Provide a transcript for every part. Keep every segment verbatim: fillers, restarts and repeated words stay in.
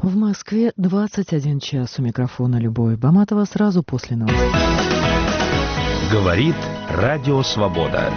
В Москве двадцать один час. У микрофона Любовь Баматова. Сразу после новостей. Говорит Радио Свобода.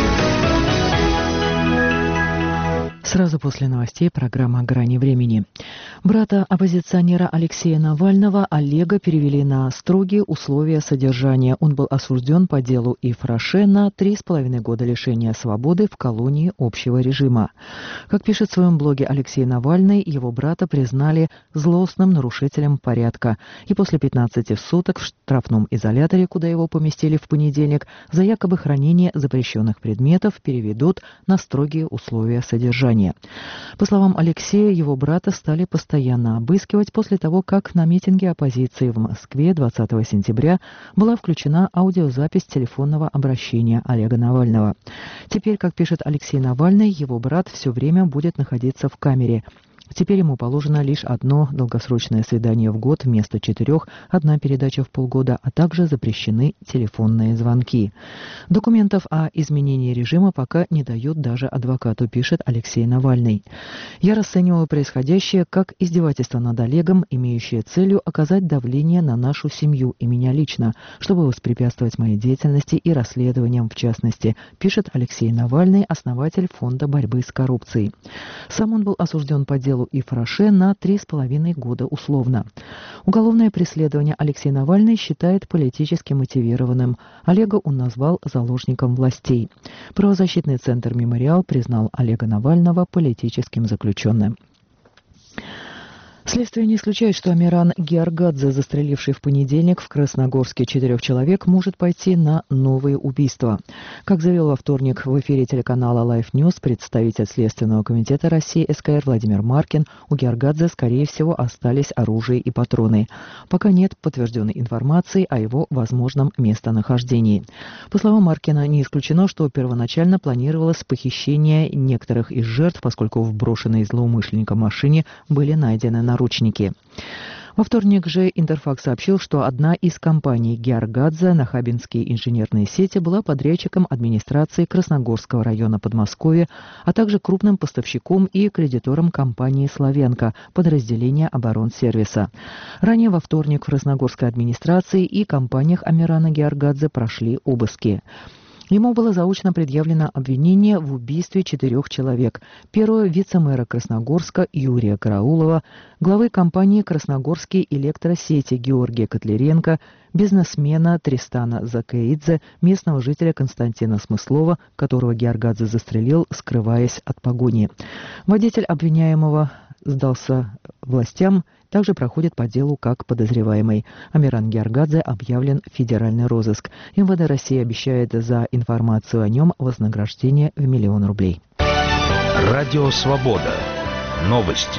Сразу после новостей программа «Грани времени». Брата оппозиционера Алексея Навального Олега перевели на строгие условия содержания. Он был осужден по делу Ифраше на три с половиной года лишения свободы в колонии общего режима. Как пишет в своем блоге Алексей Навальный, его брата признали злостным нарушителем порядка. И после пятнадцати суток в штрафном изоляторе, куда его поместили в понедельник, за якобы хранение запрещенных предметов переведут на строгие условия содержания. По словам Алексея, его брата стали постоянно обыскивать после того, как на митинге оппозиции в Москве двадцатого сентября была включена аудиозапись телефонного обращения Олега Навального. Теперь, как пишет Алексей Навальный, его брат все время будет находиться в камере. Теперь ему положено лишь одно долгосрочное свидание в год вместо четырех, одна передача в полгода, а также запрещены телефонные звонки. Документов о изменении режима пока не дают даже адвокату, пишет Алексей Навальный. Я расцениваю происходящее как издевательство над Олегом, имеющее целью оказать давление на нашу семью и меня лично, чтобы воспрепятствовать моей деятельности и расследованиям в частности, пишет Алексей Навальный, основатель Фонда борьбы с коррупцией. Сам он был осужден по делу Ифраше на три с половиной года условно. Уголовное преследование Алексей Навальный считает политически мотивированным. Олега он назвал заложником властей. Правозащитный центр «Мемориал» признал Олега Навального политическим заключенным. Следствие не исключает, что Амиран Гиоргадзе, застреливший в понедельник в Красногорске четырех человек, может пойти на новые убийства. Как заявил во вторник в эфире телеканала Life News представитель Следственного комитета России СКР Владимир Маркин, у Гиоргадзе, скорее всего, остались оружие и патроны. Пока нет подтвержденной информации о его возможном местонахождении. По словам Маркина, не исключено, что первоначально планировалось похищение некоторых из жертв, поскольку в брошенной злоумышленником машине были найдены наручники. наручники. Во вторник же Интерфакс сообщил, что одна из компаний Гиоргадзе, Нахабинские инженерные сети, была подрядчиком администрации Красногорского района Подмосковья, а также крупным поставщиком и кредитором компании «Славянка», подразделения оборонсервиса. Ранее во вторник в Красногорской администрации и компаниях Амирана Гиоргадзе прошли обыски. Ему было заочно предъявлено обвинение в убийстве четырех человек. Первого вице-мэра Красногорска Юрия Караулова, главы компании «Красногорские электросети» Георгия Котляренко, бизнесмена Тристана Закаидзе, местного жителя Константина Смыслова, которого Гиоргадзе застрелил, скрываясь от погони. Водитель обвиняемого сдался властям, также проходит по делу как подозреваемый. Амиран Гиоргадзе объявлен в федеральный розыск. МВД России обещает за информацию о нем вознаграждение в миллион рублей. Радио Свобода. Новости.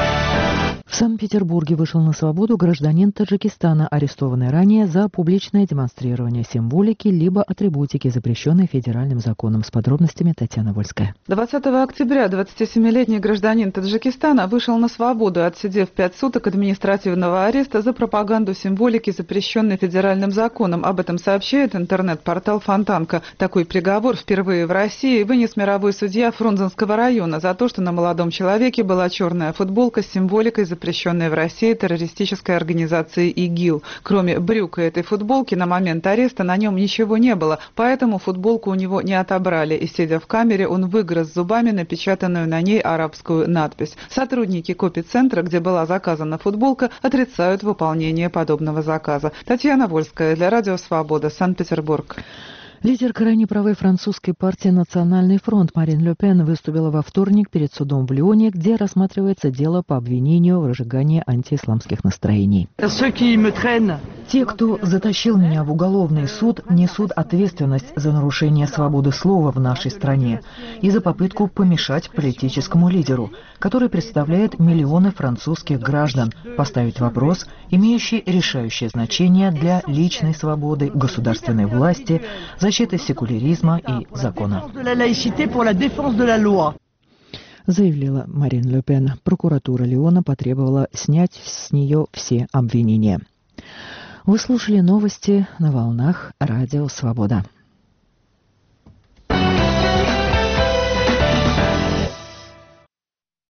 В Санкт-Петербурге вышел на свободу гражданин Таджикистана, арестованный ранее за публичное демонстрирование символики либо атрибутики, запрещенной федеральным законом. С подробностями Татьяна Вольская. двадцатого октября двадцатисемилетний гражданин Таджикистана вышел на свободу, отсидев пять суток административного ареста за пропаганду символики, запрещенной федеральным законом. Об этом сообщает интернет-портал Фонтанка. Такой приговор впервые в России вынес мировой судья Фрунзенского района за то, что на молодом человеке была черная футболка с символикой, запрещенной в России террористической организацией ИГИЛ. Кроме брюка этой футболки, на момент ареста на нем ничего не было, поэтому футболку у него не отобрали, и, сидя в камере, он выгрыз зубами напечатанную на ней арабскую надпись. Сотрудники копицентра, где была заказана футболка, отрицают выполнение подобного заказа. Татьяна Вольская для Радио Свобода, Санкт-Петербург. Лидер крайне правой французской партии «Национальный фронт» Марин Ле Пен выступила во вторник перед судом в Лионе, где рассматривается дело по обвинению в разжигании антиисламских настроений. Те, кто затащил меня в уголовный суд, несут ответственность за нарушение свободы слова в нашей стране и за попытку помешать политическому лидеру, который представляет миллионы французских граждан, поставить вопрос, имеющий решающее значение для личной свободы, государственной власти, защиты секуляризма и закона. Заявила Марин Ле Пен. Прокуратура Лиона потребовала снять с нее все обвинения. Вы слушали новости на волнах Радио Свобода.